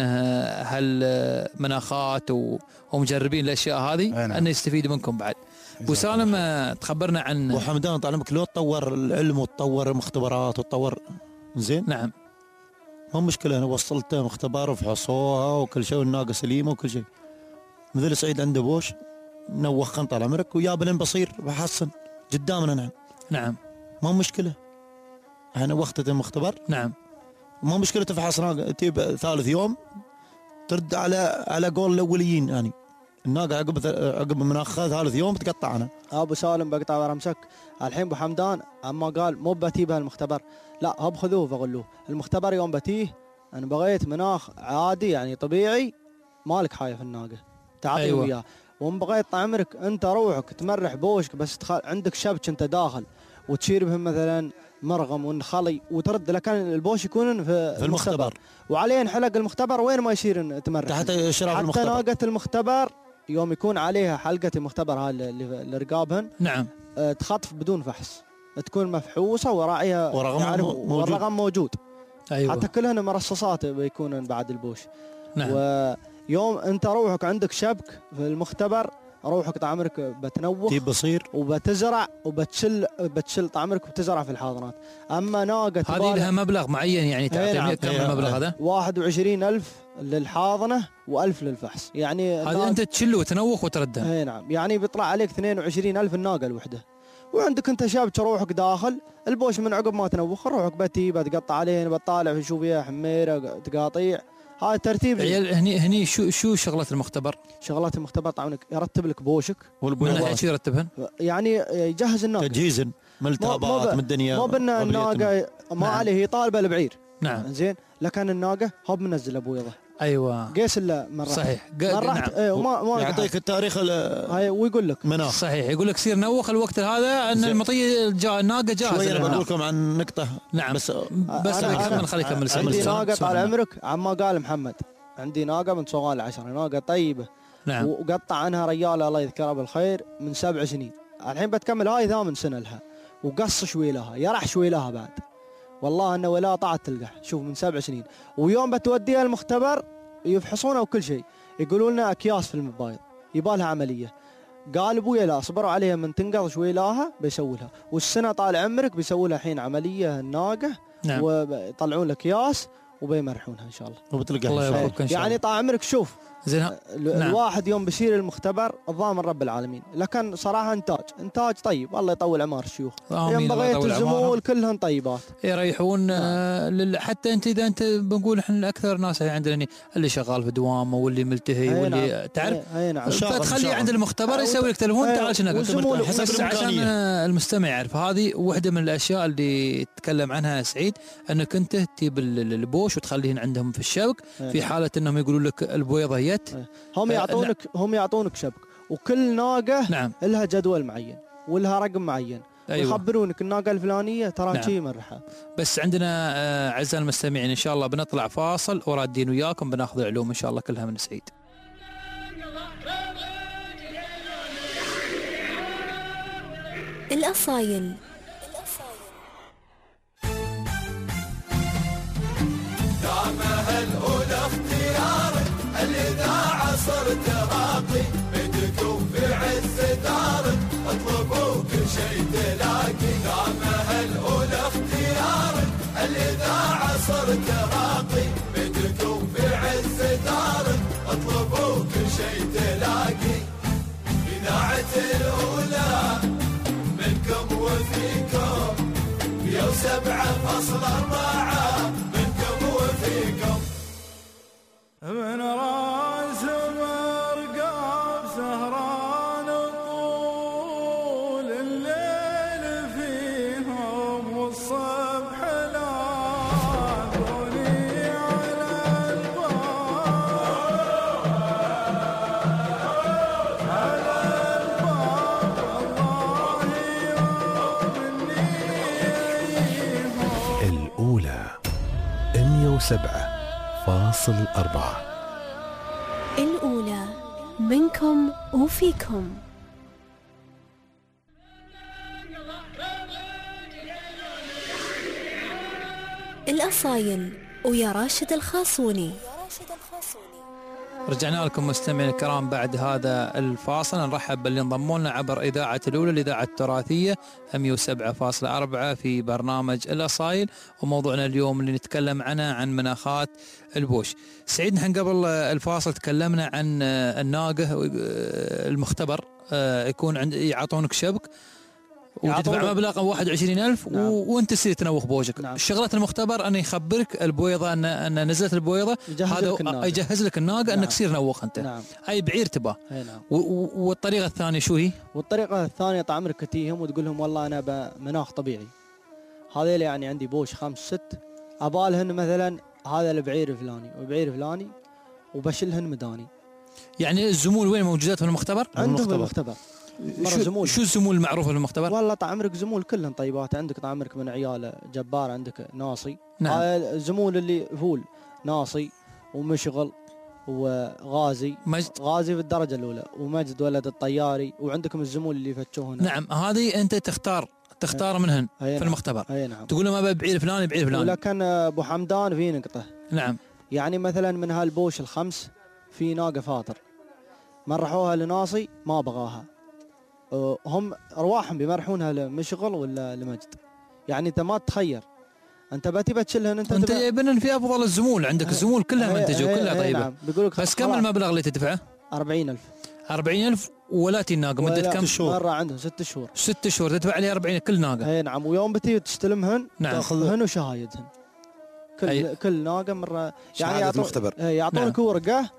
هالمناخات و- ومجربين الاشياء هذه أي نعم. انه يستفيد منكم بعد. ابو سالم آه، تخبرنا عن. ابو حمدان طال عمرك لو تطور العلم وتطور المختبرات وتطور زين نعم ما مشكله. انا وصلت مختبر وفحصوها وكل شيء والناقه سليمه وكل شيء. مثل سعيد عنده بوش نوخن طال عمرك ويا بلن بصير بحسن قدامنا. نعم نعم ما مشكله. انا وقت المختبر نعم ما مشكله تفحص ناقه تجيب ثالث يوم ترد على على قول الاوليين. يعني الناقه عقب ث- عقب مناخها ثالث يوم تقطع. انا ابو سالم بقطع رمسك الحين ابو حمدان اما قال مو بتيبها المختبر، لا هو بخذوه فغلوه المختبر يوم بتيه. انا بغيت مناخ عادي يعني طبيعي مالك حايه في الناقه تعطيه أيوة. وياه. وان بغيت عمرك انت روحك تمرح بوشك بس تخل... عندك شبك انت داخل وتشير بهم مثلا مرغم ونخلي وترد لكن البوش يكون في, في المختبر وعليه حلق المختبر وين ما يصير تمرح تحت اشراف حتى المختبر. ناقه المختبر يوم يكون عليها حلقه المختبر هاي اللي اللي رقابهن نعم آه، تخطف بدون فحص تكون مفحوصه وراعيها ورقمها تعرف- موجود. والرقم موجود. ايوه حتى كلهن مرصصات بيكونن بعد البوش. نعم ويوم انت روحك عندك شبك في المختبر روحك طعمرك بتنوخ تجيب بصير وبتزرع وبتشل بتشل طعمرك وبتزرع في الحاضنات. اما ناقه هذه لها مبلغ معين يعني إيه تعطيني نعم. كم إيه المبلغ نعم. هذا؟ واحد وعشرين ألف للحاضنه وألف للفحص يعني هذه الناقة- انت تشله وتنوخ وتردها. اي نعم يعني بيطلع عليك اثنين وعشرين ألف الناقه الوحده. وعندك انت شابك روحك داخل البوش من عقب ما تنوخ روحك بتي بتقطع عليه بتطالع بتشوف فيها حميره تقاطيع. هذا ترتيب عيال هني هني شو شو شغله المختبر؟ شغلات المختبر طبعا يرتب لك بوشك من والبيضات ناحيه شو يرتبهن؟ يعني يجهز الناقه تجهيز من مو- التهابات ب- من الدنيا. مو بان قبلية. الناقه ما نعم. عليه هي طالبه البعير نعم زين لكن الناقه هو منزل ابو بيضه ايوه قيس الا من رحت صحيح من رحت نعم. ايه وما ما يعطيك التاريخ هاي ويقول لك مناخ صحيح يقول لك سير نوخ الوقت هذا ان المطيه جا الناقه جاهزه. شوي بقول لكم عن نقطه نعم بس بس كمل خلي يكمل. عندي ناقه طال عمرك عما قال محمد، عندي ناقه من صغار العشره، ناقه طيبه نعم. وقطع عنها رجال الله يذكره بالخير من سبع سنين، الحين بتكمل هاي ثامن سنه لها، وقص شوي لها يرح شوي لها بعد، والله انه ولا طاعت تلقح. شوف من سبع سنين، ويوم بتوديها المختبر يفحصونها وكل شيء، يقولوا لنا اكياس في المبايض يبالها عمليه. قال ابويا لا اصبروا عليها من تنقض شوي لها بيسوي لها، والسنه طال عمرك بيسوي لها الحين عمليه الناقه. نعم. ويطلعون لك اكياس وبيمرحونها ان شاء الله. وبتلقى الله يوفقك ان شاء الله. يعني طال عمرك شوف زين نعم. الواحد يوم بيصير المختبر الضامن رب العالمين، لكن صراحه انتاج انتاج طيب، الله يطول عمار الشيوخ. يوم بغيت الزمول كلهم طيبات يريحون. نعم. آه لل... حتى انت اذا انت بنقول احنا اكثر ناس عندنا اللي شغال في دوامه واللي ملتهي واللي نعم. تعرف اي نعم. فتخليه عند المختبر يسوي لك تليفون تعال شنو بس عشان المستمع يعرف. هذه واحده من الاشياء اللي تكلم عنها سعيد، انك انت تجيب البوش وتخليهن عندهم في الشبك في حاله انهم يقولوا لك البويضه هي هم يعطونك آه هم يعطونك شبك، وكل ناقه نعم. لها جدول معين ولها رقم معين. أيوة. ويخبرونك الناقه الفلانيه ترى نعم. شي مرحه. بس عندنا آه اعزائي المستمعين ان شاء الله بنطلع فاصل ورادين وياكم بناخذ علوم ان شاء الله كلها من سعيد. الأصايل دامها الأولى اختيارك الإذاعة صرت راقي بدكم في عز دارك اطلبوا كل شيء تلاقي. دامها الأولى اختيارك الإذاعة صرت راقي بدكم في عز دارك اطلبوا كل شيء تلاقي. إذاعة الأولى منكم وفيكم يا سبعة فاصل أربعة منكم وفيكم. من راس مرقاب سهران طول الليل فيهم والصبح لاقوني على الباب على الباب الله يوم الأولى مية وسبعة فاصل أربعة. الأولى منكم وفيكم. الأصايل ويا راشد الخاصوني. رجعنا لكم مستمعينا الكرام بعد هذا الفاصل. نرحب باللي انضموا لنا عبر إذاعة الأولى الإذاعة التراثية مية وسبعة فاصل أربعة في برنامج الأصايل، وموضوعنا اليوم اللي نتكلم عنه عن مناخات البوش. سعيد نحن قبل الفاصل تكلمنا عن الناقة المختبر يكون عند يعطونك شبك وتدفع مبلغ واحد وعشرين ألف. نعم. وانت تصير تنوخ بوجك. نعم. شغلة المختبر انه يخبرك البويضة ان, أن نزلت البويضة، هذا يجهز لك الناقة. نعم. انك تصير نوخ انت. نعم. اي بعير تباه. نعم. والطريقة الثانية شو هي؟ والطريقة الثانية طال عمرك تجيهم وتقول لهم والله انا بمناخ طبيعي، هذا يعني عندي بوش خمس ست ابالهن مثلا هذا البعير الفلاني وبعير فلاني وبشلهن مداني. يعني الزمول وين موجودات في المختبر؟ عندهم المختبر. شو زمول. شو الزمول المعروفة في المختبر؟ والله طال عمرك زمول كلهم طيبات. عندك طال عمرك من عيال جبار، عندك ناصي. نعم. الزمول اللي فول ناصي ومشغل وغازي مجد. غازي في الدرجة الأولى ومجد ولد الطياري، وعندكم الزمول اللي فتشوه هنا. نعم. هذه أنت تختار تختار منهن في نعم. المختبر. نعم. تقول له ما بعير فلان بعير فلان. ولكن أبو حمدان في نقطة. نعم. يعني مثلا من هالبوش الخمس في ناقة فاطر مرحوها لناصي ما بغاها، هم ارواحهم بيمرحونها لمشغل ولا لمجد. يعني انت ما تتخير، انت بتي بتشلهن انت انت جايبن في افضل الزمول. عندك الزمول كلها منتجه وكلها طيبه. نعم. بس كم المبلغ اللي تدفعه؟ أربعين ألف. أربعين ألف ولاتي الناقه مده كم شهور؟ مره عندهم ست شهور. ست شهور تدفع عليها أربعين كل ناقه. اي نعم. ويوم بتي تستلمهن نعم. تاخذهن وشهايدهن كل أي. كل ناقه مره يعني يعطونك يعطونك نعم. ورقه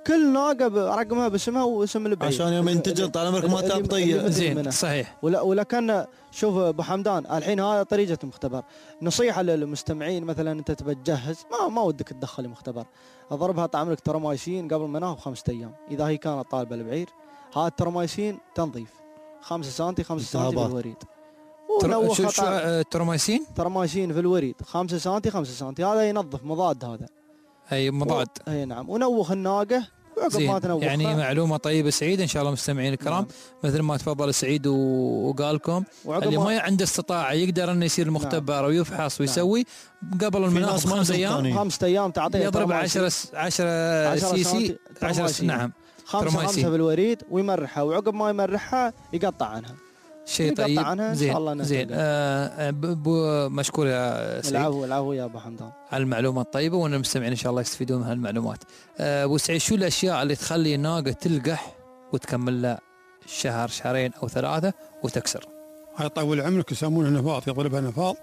كل ناقه برقمها باسمها واسم البعير عشان يوم ينتجر طال عمرك ما تبطي. زين صحيح. ولا ولكن شوف ابو حمدان الحين هذا طريقه المختبر. نصيحه للمستمعين مثلا انت تبى تجهز ما ما ودك تدخل المختبر، اضربها طال عمرك ترمايسين قبل مناه بخمسة ايام اذا هي كانت طالبه البعير. هذا الترمايسين تنظيف خمسة سنتي خمسة سنتي في الوريد. تر... شو شو ترمايسين؟ ترمايسين في الوريد خمسة سنتي خمسة سنتي، هذا ينظف مضاد هذا. اي مضاد. و... اي نعم. ونوخ الناقه زين. يعني معلومه طيبه سعيد ان شاء الله مستمعين الكرام. نعم. مثل ما تفضل سعيد وقال لكم اللي ما عنده استطاعه يقدر انه يصير المختبر نعم. ويفحص ويسوي نعم. قبل المناخ خمسة ايام خمسة ايام تعطيه يضرب عشرة عشرة سي سي عشرة نعم خمسة خمسة في الوريد ويمرحها، وعقب ما يمرحها يقطع عنها شيء طيب. عنها زين زين آه مشكور يا سعيد. العفو العفو يا ابو حمدان على المعلومات الطيبه، وان المستمعين ان شاء الله يستفيدون من هالمعلومات. ابو سعيد شو الاشياء اللي تخلي الناقه تلقح وتكمل لها شهر شهرين او ثلاثه وتكسر؟ هاي طول عمرك يسمونها نفاض، يضربها نفاض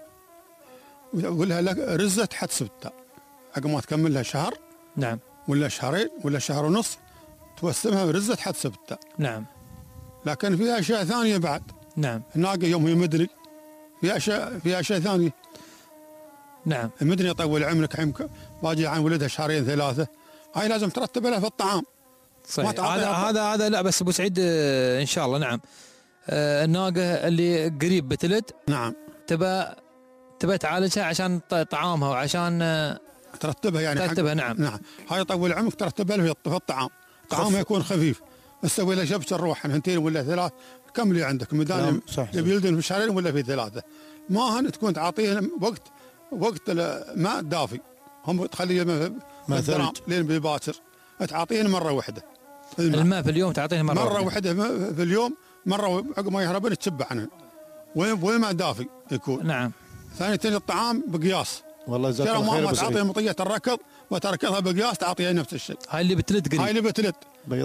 ويقولها لك رزه حد سبتها عقب ما تكمل لها شهر نعم ولا شهرين ولا شهر ونص توسمها برزه حد سبتها نعم. لكن فيها اشياء ثانيه بعد. نعم. الناقه يوم هي مدري في اشياء في اشياء ثانيه. نعم. المدني يطول عمرك حمك باجي عن ولدها شهرين ثلاثه، هاي لازم ترتب لها في الطعام. صحيح. هذا هذا هذا لا بس ابو سعيد ان شاء الله نعم. آه الناقه اللي قريب بتلد نعم تبى تبى تعالجها عشان طعامها وعشان آه ترتبها يعني ترتبها نعم. نعم هاي يطول عمرك ترتبها له في الطعام، طعامها يكون خفيف، تسوي له شبشر روح هنتين ولا ثلاث كملي عندك ميدان يبيلدن في شهرين ولا في ثلاثه. ما هن تكون تعطيهم وقت وقت الماء دافي، هم تخليه مثلا لين بالباكر تعطيهم مره واحده الماء, الماء في اليوم تعطيهم مره, مرة واحده في اليوم، مره عقب ما يهربن تشب عنهم والماء دافي يكون. نعم. ثاني الطعام بقياس والله جزاك الله خير. ما تعطيها مطيه الركض وتركضها بقياس تعطيها نفس الشيء. هاي اللي بتلد قريب. هاي اللي بتلد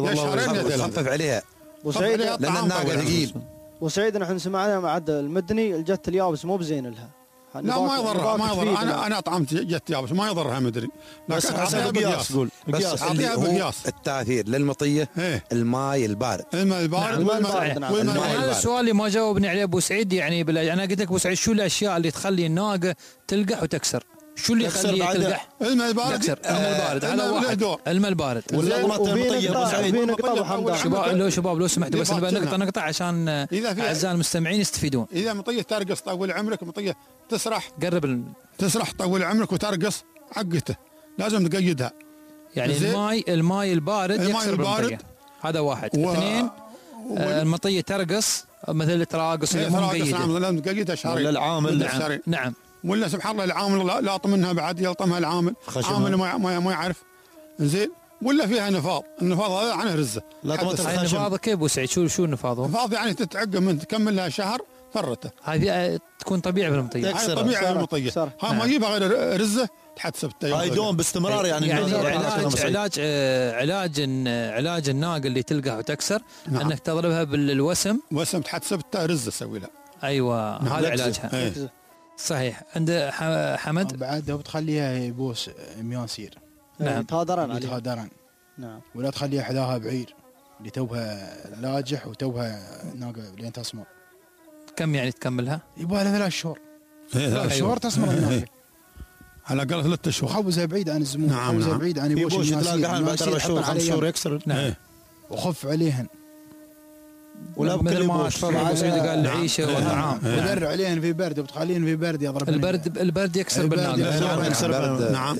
خفف عليها وسعيد لان الناقه ثقيل. وسعيد نحن سمعنا مع المدني الجت اليابس مو بزين لها. لا ما يضرها ما يضرها انا انا اطعمت جت يابس ما يضرها مدري، لكن اعطيها بقياس. قول بس اعطيها بقياس. التاثير للمطيه ايه؟ الماء البارد الماء البارد نعم. والماء نعم. والماء هذا السؤال اللي ما جاوبني عليه ابو سعيد. يعني بلا انا قلت لك ابو سعيد شو الاشياء اللي تخلي الناقه تلقح وتكسر؟ شو اللي يخليها تلقح؟ الماء البارد. الماء البارد هذا واحد. الماء البارد. وفي نقطه حمدان شباب لو شباب لو سمحتوا بس نقطه نقطه عشان اعزائي المستمعين يستفيدون. اذا مطيه ترقص طول عمرك، مطيه تسرح قرب ال... تسرح طول عمرك وترقص عقته لازم تقيدها. يعني الماي الماي البارد يكسر بالمطيه، هذا واحد. و... اثنين و... المطيه ترقص مثل تراقص اللي مو مقيده لازم تقيدها شهرين ولا العامل. نعم. نعم. ولا سبحان الله العامل لاط منها بعد يلطمها العامل عامل ما ما يعرف زين. ولا فيها نفاض، النفاض هذا عنه رزه. هاي النفاض كيف ابو سعيد؟ شو شو النفاض؟ النفاض يعني تتعقب من تكمل لها شهر فرته. هذه تكون طبيعي في المطيه. هاي طبيعي في المطيه. ها ما يجيبها غير رزه تحسب. هاي دوم باستمرار يعني. يعني علاج علاج علاج علاج الناقه اللي تلقح وتكسر نعم. انك تضربها بالوسم. وسم تحسب رزه تسوي لها. ايوه نعم. هذا علاجها. ايه. صحيح. عند حمد بعد بتخليها يبوس مياسير. نعم. تهادرن عليها. تهادرن. نعم. ولا تخليها حذاها بعير اللي توها لاجح وتوها ناقه لين تسمر. كم يعني تكملها؟ يبغى لها ثلاث شهور. ثلاث شهور تسمر الناقه. على الاقل ثلاث شهور. وخبزها بعيد عن الزمون. نعم. خبزها نعم. بعيد عن يبوش تلاقيها بعد اربع شهور خمس شهور يكسر. نعم. وخف عليهن. ولا مثل ما تفضل ابو سعيد قال العيشه والطعام. ودر عليهن في برد وبتخليهن في برد يضرب البرد. البرد يكسر بالناقه. يكسر. نعم.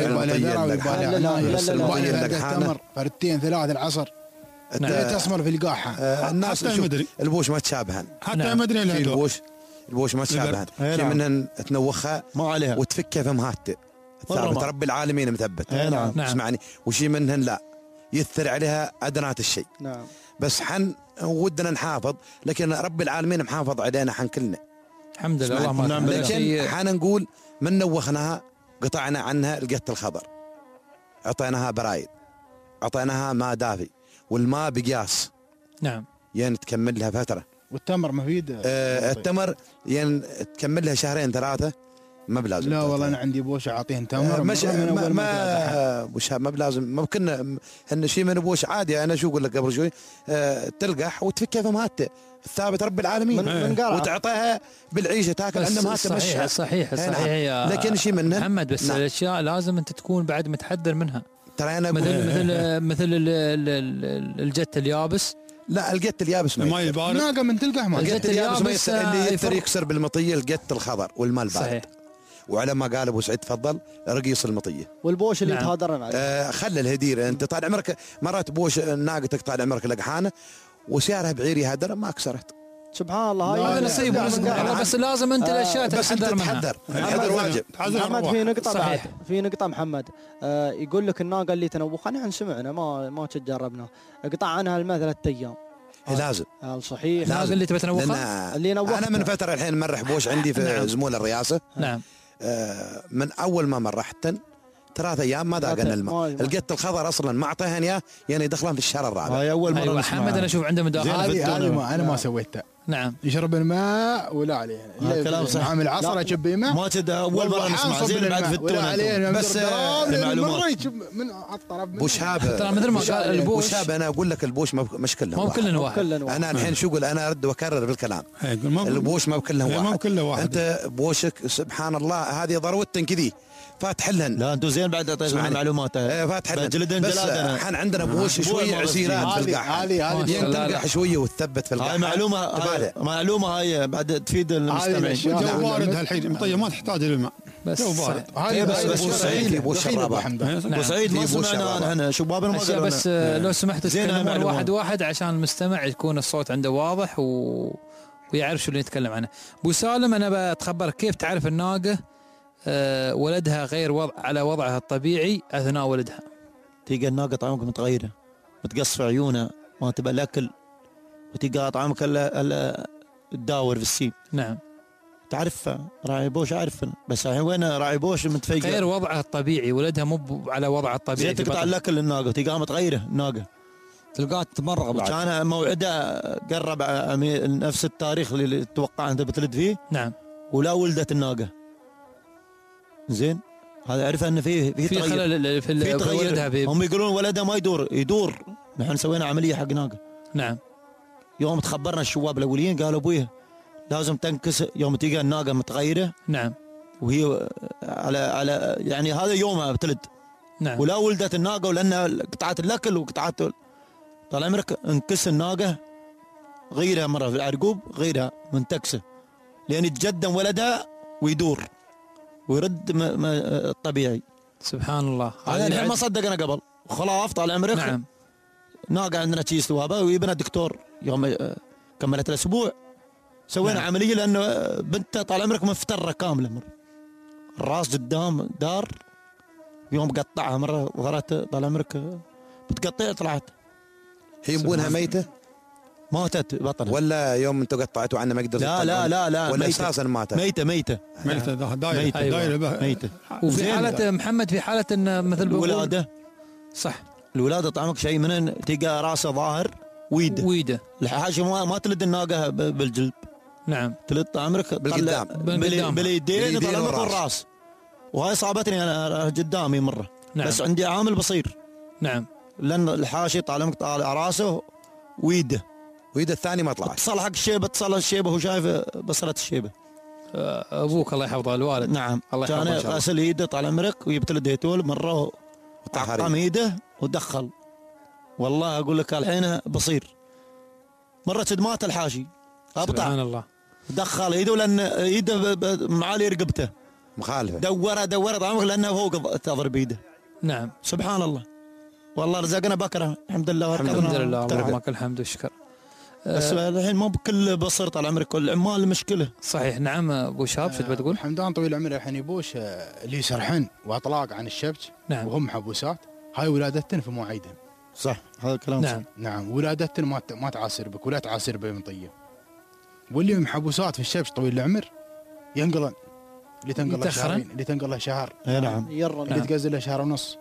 تمر فردتين ثلاث العصر تسمر في القاحه. الناس المدري البوش ما تشابهن. حتى مدري البوش البوش ما تشابهن. في منهن تنوخها ما عليها وتفكها في مهاته ثابت رب العالمين مثبت. نعم. اسمعني. وشي منهن لا يثر عليها ادنات الشيء. نعم. بس حن ودنا نحافظ، لكن رب العالمين محافظ علينا حن كلنا الحمد لله. اللهم نعم. لكن حان نقول من نوخناها قطعنا عنها القط الخضر، اعطيناها برايد، اعطيناها ماء دافي والماء بقياس. نعم. يعني تكمل لها فتره. والتمر مفيد. آه التمر يعني تكمل لها شهرين ثلاثه ما بلازم. لا والله انا عندي بوش اعطيه تمر مش من ما اول ما مش ما بلازم ممكن ان شيء من بوش عادي. انا شو اقول لك قبل شوي أه تلقح وتفكها في مهاته الثابت رب العالمين من, من وتعطيها بالعيشه تاكل عند مهاته. صحيح مش صحيح صحيح لكن شيء منه محمد بس نعم. الاشياء لازم انت تكون بعد متحذر منها. ترى انا مثل مثل مثل الجت اليابس. لا القت اليابس الماء البارد ناقه من تلقح ما القت اليابس اللي يقدر يفرق. يكسر بالمطيه القت الخضر والماء البارد. صحيح. وعلى ما قال ابو سعيد تفضل رقيص المطيه والبوش اللي نعم. يتهادرن عليه. آه خلي الهدير انت طال عمرك مرات بوش ناقتك طال عمرك لقحانه وسيارها بعير يهدر ما كسرت. سبحان الله هاي هذا نصيب ورزق بس لازم انت الاشياء بس انت تتحذر منها. تحذر الحذر واجب. محمد في نقطة صحيح. بعد في نقطة محمد آه يقول لك الناقة اللي تنوخها نحن سمعنا ما ما جربنا قطع عنها الماء ثلاث ايام. لازم آه صحيح. الناقة اللي تبي تنوخها اللي نوخها انا من فترة الحين مرح بوش عندي في نعم. زمول الرئاسة. نعم. آه من اول ما مرحتن ثلاث ايام ما ذاقنا الماء. القط الخضر اصلا ما اعطيهن اياه يعني يدخلون في الشهر الرابع. هاي اول مره ايوه حمد انا اشوف عنده مداخله. هذه هذه ما انا ما سويتها. نعم. يشرب الماء ولا عليه كلام صح. عامل عصره يشب ماء ما تد اول مره نسمع زين بعد في التونه بس المعلومات من على الطرف بو شهاب ترى مثل ما قال البوش شهاب انا اقول لك البوش ما مش كلهم مو كلهم واحد. انا الحين شو اقول انا ارد واكرر بالكلام البوش ما كلهم واحد. ما كله واحد. انت بوشك سبحان الله هذه ضروتن كذي فاتح لهن. لا انتم زين بعد اعطيتنا معلومات. ايه فاتح لهن جلدن بس جلادنا. الحين عندنا بوش شويه عسيرات في القحه. هذه هذه تلقح شويه وتثبت في القحه. هاي معلومه هاي معلومه هاي بعد تفيد المستمعين. جو بارد هالحين المطيه ما تحتاج للماء. بس جو بارد. هاي بس ابو سعيد ابو الشرابات. ابو سعيد ما سمعنا احنا شبابنا ما قالوا بس لو سمحتوا تتكلمون معلومات. واحد واحد عشان المستمع يكون الصوت عنده واضح و... ويعرف شو اللي نتكلم عنه. ابو سالم انا بتخبرك كيف تعرف الناقه أه ولدها غير وضع على وضعها الطبيعي اثناء ولدها. تلقى الناقه طعمك متغيره متقص في عيونها ما تبى الاكل وتلقى طعمك الا تداور في السيم. نعم. تعرف راعي بوش عارف بس الحين وين راعي بوش متفيق غير وضعها الطبيعي ولدها مو على وضعها الطبيعي. زين تقطع الاكل الناقه تلقاها متغيره الناقه تلقاها تتمرغ بعد. كان موعدها قرب نفس التاريخ اللي تتوقع انت بتلد فيه. نعم. ولا ولدت الناقه. زين هذا عرف ان في في في خلل في, في تغير. في هم يقولون ولدها ما يدور يدور. نحن سوينا عمليه حق ناقه. نعم. يوم تخبرنا الشباب الاولين قالوا ابويا لازم تنكس يوم تلقى الناقه متغيره. نعم. وهي على على يعني هذا يومها بتلد. نعم. ولا ولدت الناقه ولان قطعات الاكل وقطعات طال عمرك انكس الناقه غيرها مره في العرقوب غيرها منتكسه لان يتجدم ولدها ويدور ويرد ما ما الطبيعي. سبحان الله. هذا الحين ما صدقنا قبل وخلاف طال عمرك. نعم. ناقه عندنا شيء استوابه ويبنى الدكتور يوم كملت الاسبوع سوينا نعم. عمليه لانه بنته طال عمرك مفتره كامله مره الراس قدام دار يوم قطعها مره وغرت طال عمرك بتقطع طلعت. هي يبونها ميته؟ ماتت بطنها ولا يوم انتم قطعتوا عنها ما قدرت لا لا لا لا ولا اساسا ماتت؟ ميته ميته ميته دايره ميته دايره ميته. وفي حاله محمد في حاله ان مثل الولاده صح الولاده طعمك شيء من تلقى راسه ظاهر ويده ويده الحاجه ما, ما تلد الناقه بالجلب. نعم. تلد عمرك بالقدام باليدين طال عمرك الراس وهاي صابتني انا قدامي مره. نعم. بس عندي عامل بصير. نعم. لان الحاشي طال عمرك طالع راسه ويده ويده الثاني ما طلعت. اتصل حق الشيبه اتصل الشيبه وهو شايف بصره الشيبه. ابوك الله يحفظه الوالد. نعم. الله كان غسل ايده طال عمرك ويبتل ديتول مره وطعم ايده ودخل. والله اقول لك الحين بصير. مره صدمات الحاشي ابطع سبحان الله. دخل ايده لان ايده معالي رقبته مخالفه دوره دوره طعمك لانه هو تضرب ايده. نعم. سبحان الله. والله رزقنا بكره الحمد لله. الحمد لله اللهم لك الحمد والشكر. بس الحين مو بكل بصر طال عمرك كل عمال مشكله. صحيح. نعم ابو شهاب شو تبي تقول؟ حمدان طويل العمر الحين يبوش اللي يسرحن واطلاق عن الشبك. نعم. وهم حبوسات هاي ولادتن في مواعيدهم. صح هذا الكلام. نعم. صح. نعم ولادتن ما ما تعاصر بك ولا تعاصر بمطيه. واللي محبوسات في الشبك طويل العمر ينقلن اللي تنقل له شهرين اللي تنقل له شهر. اي نعم. اللي تقزل له شهر ونص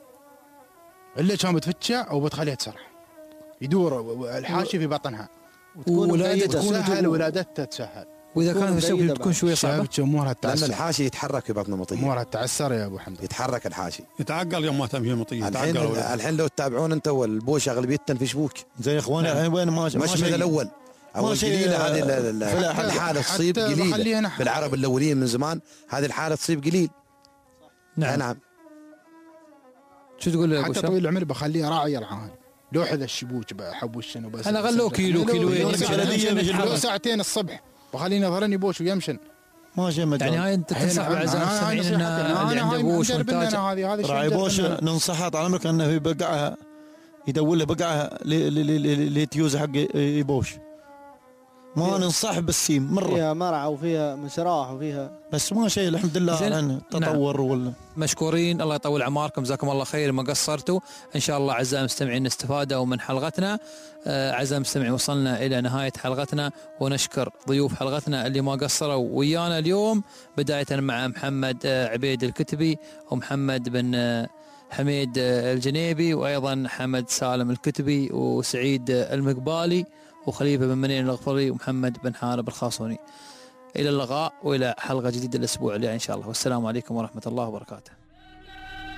اللي كان بتفتشه او بتخليها تسرح يدور الحاشي في بطنها وتكون ولادته تسهل ولادته تسهل. واذا كان في الشبك بتكون شويه صعبه. الشبكه امورها لان تعسر، الحاشي يتحرك في بطن المطيه، امورها تعسر يا ابو حمد، يتحرك الحاشي يتعقل يوم ما تمشي المطيه الحين. يتعقل. الحين لو تتابعون انت والبوش اغلبيتها في شبوك زي يا اخواني الحين وين ما مش مثل الاول. اول قليله هذه ال- ال- الحاله تصيب قليله بالعرب الاولين من زمان، هذه الحاله تصيب قليل. نعم نعم. شو تقول يا ابو حتى شام؟ طويل العمر بخليه راعي يرعاها، لو حذا الشبوك بحبوش شنو بس انا غلو كيلو كيلوين لو ساعتين الصبح بخليه نظرني يبوش ويمشن. ما شيء مجال. يعني هاي انت تنصح اعزائي المستمعين ان اللي عنده بوش منتاج راعي بوش ننصحه طال عمرك انه يبقعها، يدور له بقعه لتيوز حق يبوش. ما ننصح بالسيم مره، فيها مرعى وفيها مسراح وفيها، بس ما شيء الحمد لله عنه تطور. نعم. ولا مشكورين، الله يطول اعماركم، جزاكم الله خير، ما قصرتوا. ان شاء الله اعزائي المستمعين استفادوا من حلقتنا. اعزائي المستمعين وصلنا الى نهايه حلقتنا، ونشكر ضيوف حلقتنا اللي ما قصروا ويانا اليوم، بدايه مع محمد عبيد الكتبي ومحمد بن حميد الجنيبي، وايضا حمد سالم الكتبي وسعيد المقبالي وخليفه بن منين الغفري ومحمد بن حارب الخاصوني. الى اللقاء والى حلقه جديده الاسبوع الجاي ان شاء الله، والسلام عليكم ورحمه الله وبركاته.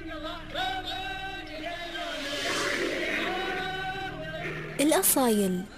الأصايل